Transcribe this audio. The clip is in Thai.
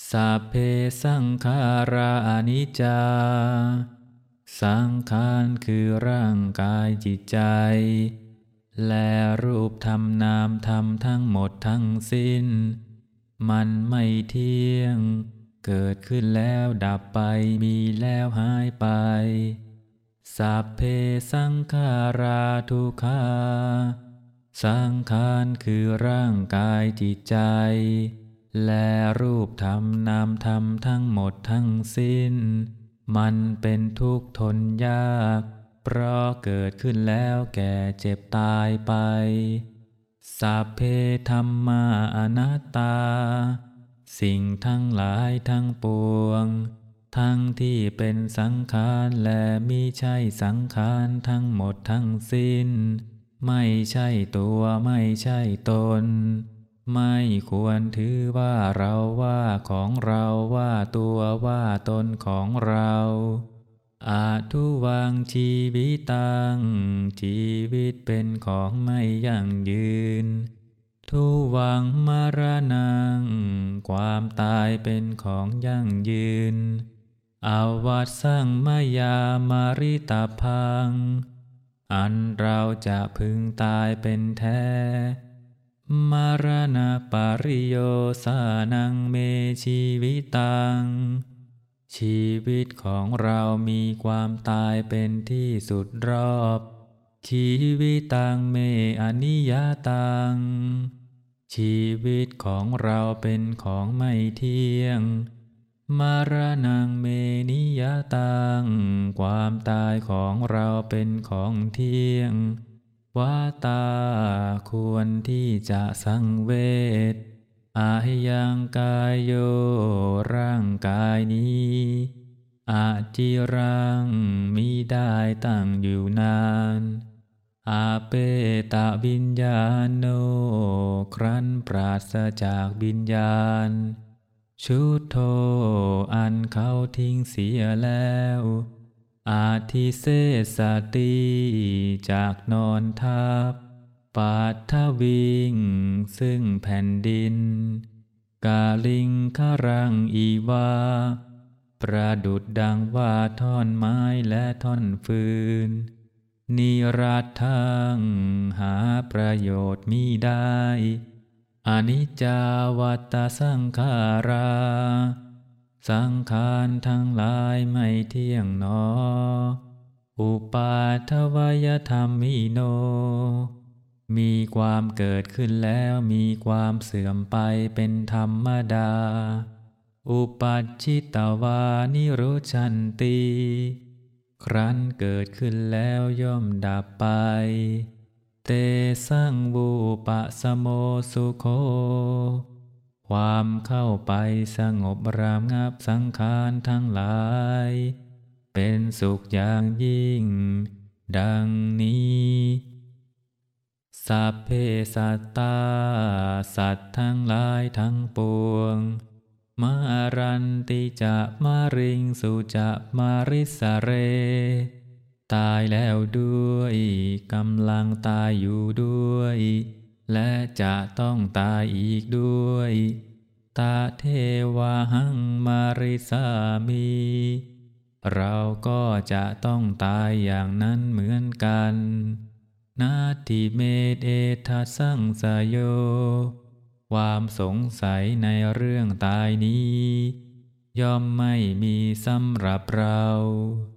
สัพเพสังขาราอนิจจาสังขารคือร่างกายจิตใจและรูปธรรมนามธรรมทั้งหมดทั้งสิ้นมันไม่เที่ยงเกิดขึ้นแล้วดับไปมีแล้วหายไปสัพเพสังขาราทุกขาสังขารคือร่างกายจิตใจและรูปธรรมนามธรรมทั้งหมดทั้งสิ้นมันเป็นทุกข์ทนยากเพราะเกิดขึ้นแล้วแก่เจ็บตายไปสัพเพธัมมาอนัตตาสิ่งทั้งหลายทั้งปวงทั้งที่เป็นสังขารและมิใช่สังขารทั้งหมดทั้งสิ้นไม่ใช่ตัวไม่ใช่ตนไม่ควรถือว่าเราว่าของเราว่าตัวว่าตนของเราอาทุวังชีวิตังชีวิตเป็นของไม่ยั่งยืนทุวังมรณังความตายเป็นของยั่งยืนอวัสสังมยามาริตาพังอันเราจะพึงตายเป็นแท้มรณปริโยสานังเมชีวิตังชีวิตของเรามีความตายเป็นที่สุดรอบชีวิตังเมอนิยตังชีวิตของเราเป็นของไม่เที่ยงมรณังเมนิยตังความตายของเราเป็นของเที่ยงวาตาควรที่จะสังเวชอายังกายโยร่างกายนี้อาจิรังมิได้ตั้งอยู่นานอาเปตะวิญญาโนครั้นปราศจากวิญญาณชุดโธอันเขาทิ้งเสียแล้วอาทิเสสติจากนอนทับปาทวิงซึ่งแผ่นดินกาลิงครังอีวาประดุจดังว่าท่อนไม้และท่อนฟืนนิรัตถังหาประโยชน์มิได้อนิจจาวัตตสังขาราสังขารทั้งหลายไม่เที่ยงหนออุปาทวยธรรมิโนมีความเกิดขึ้นแล้วมีความเสื่อมไปเป็นธรรมดาอุปัชชิตวานิโรชันติครั้นเกิดขึ้นแล้วย่อมดับไปเตสังวูปะสโมสุโคความเข้าไปสงบระงับสังขารทั้งหลายเป็นสุขอย่างยิ่งดังนี้สัพเพสัตตาสัตว์ทั้งหลายทั้งปวงมารันติจะมาริงสุจะมาริสเรตายแล้วด้วยกำลังตายอยู่ด้วยและจะต้องตายอีกด้วยตาเทวาหังมาริสามีเราก็จะต้องตายอย่างนั้นเหมือนกันนาทิเมเอทัสสังสโยความสงสัยในเรื่องตายนี้ย่อมไม่มีสำหรับเรา